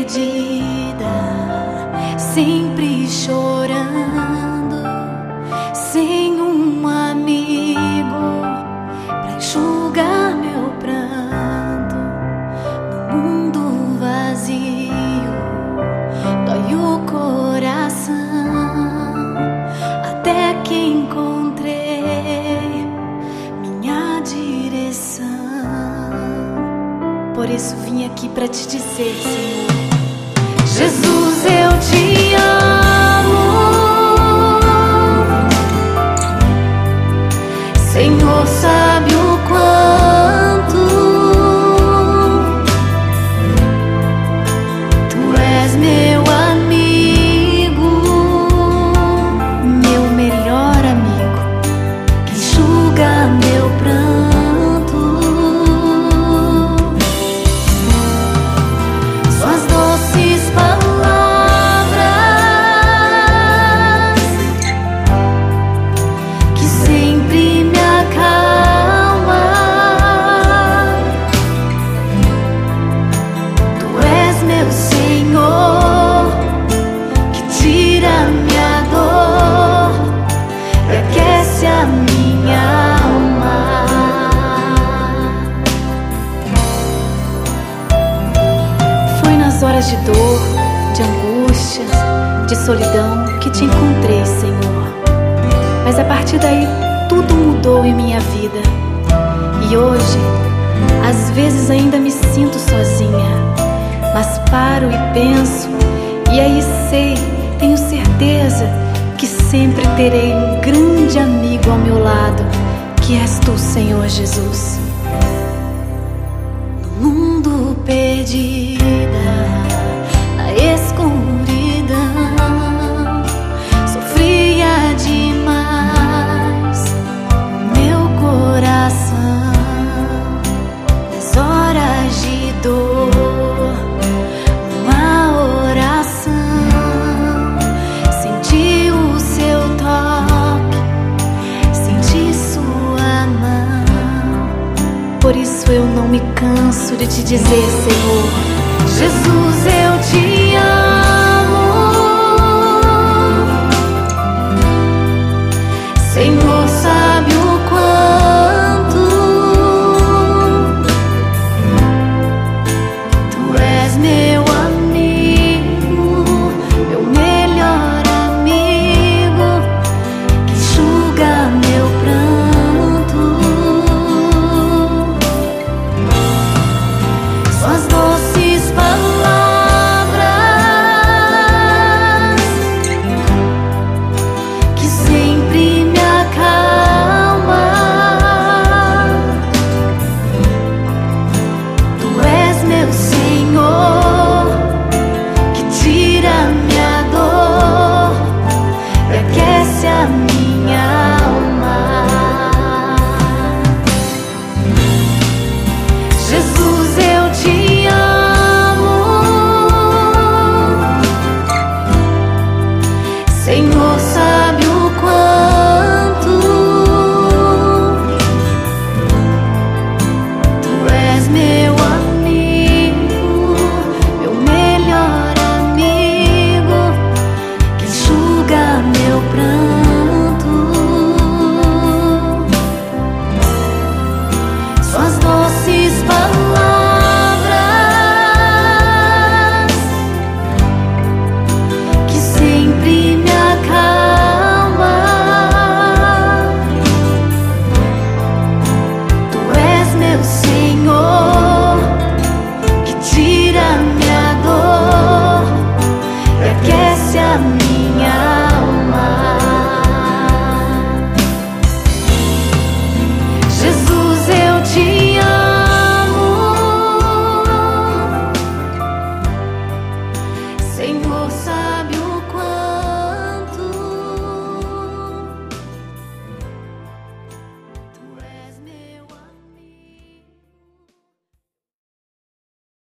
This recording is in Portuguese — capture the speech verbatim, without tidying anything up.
perdida, sempre chorando, sem um amigo pra enxugar meu pranto. No mundo vazio, dói o coração, até que encontrei minha direção. Por isso vim aqui pra te dizer, Senhor: Jesus, eu te amo. Senhor, sabe o quanto Tu és meu amigo, meu melhor amigo, que enxuga meu pranto. Suas doces palavras que sempre me acalma. Tu és meu Senhor, que tira minha dor e aquece a minha alma. Foi nas horas de dor, de angústia, de solidão que te encontrei, Senhor. Mas a partir daí tudo mudou em minha vida. E hoje, às vezes ainda me sinto sozinha, mas paro e penso, e aí sei, tenho certeza que sempre terei um grande amigo ao meu lado, que és Tu, Senhor Jesus. No mundo perdida, na escuridão, sofria demais meu coração. Nas horas de dor, uma oração, senti o Seu toque, senti Sua mão. Por isso eu não me canso de te dizer, Senhor: